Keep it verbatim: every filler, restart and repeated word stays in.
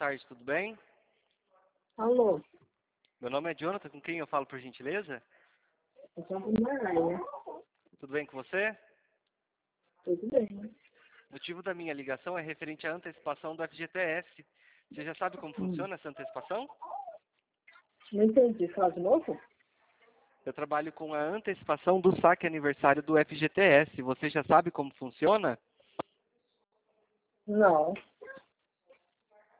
tarde, tudo bem? Alô, Meu nome é Jonathan, com quem eu falo por gentileza? eu sou a Maraia. Tudo bem com você? Tudo bem. O motivo da minha ligação é referente à antecipação do F G T S. Você já sabe como Hum. funciona essa antecipação? Não entendi. Fala de novo? Eu trabalho com a antecipação do saque aniversário do F G T S. Você já sabe como funciona? Não.